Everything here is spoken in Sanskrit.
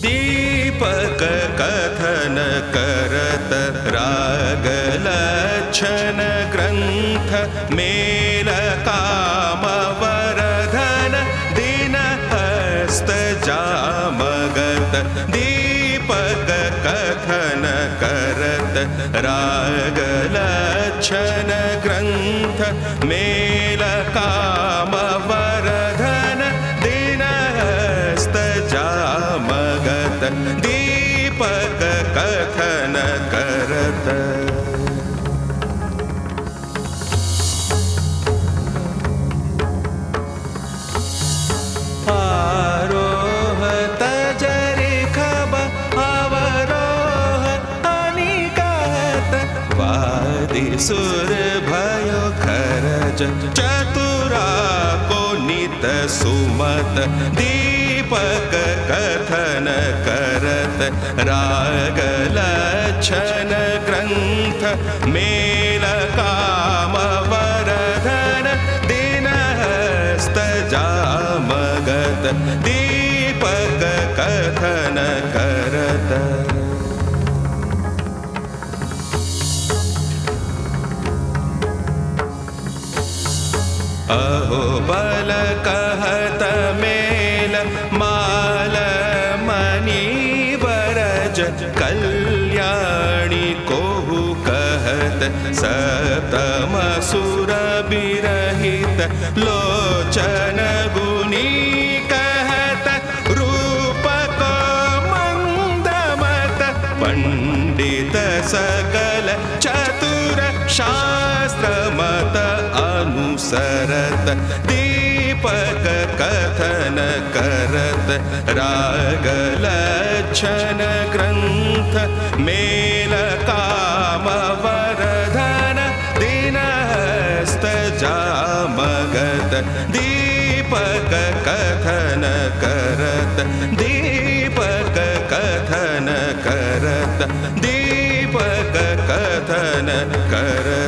दीपक कथन करत राग लक्षण ग्रंथ मेल काम वरधन दिन हस्त जामगत दीपक कथन करत राग लक्षण ग्रंथ मेल काम वरधन दिन हस्त जामगत दीपक कथन करत आरोह तजरि खब अवरोह अनिकत वादि सुर भयो खरज चतुरा को नित सुमत दीपक कथन करत राग लक्षण ग्रंथ मेल काम वरधन दिन हस्त जामगत दीपक कथन करत अहो बल कहत मेल माल मणि बरज कल्याणी कोहु कहत सतम सुर बिरहित लोचन गुनी कहत रूप को मंदमत पंडित सकल चतुर शास्त्र मत अनुसरत दीपक कथन करत राग लक्षण ग्रंथ मेल काम वरधन दिन हस्त जामगत दीपक कथन करत दीपक कथन करत दीपक कथन करत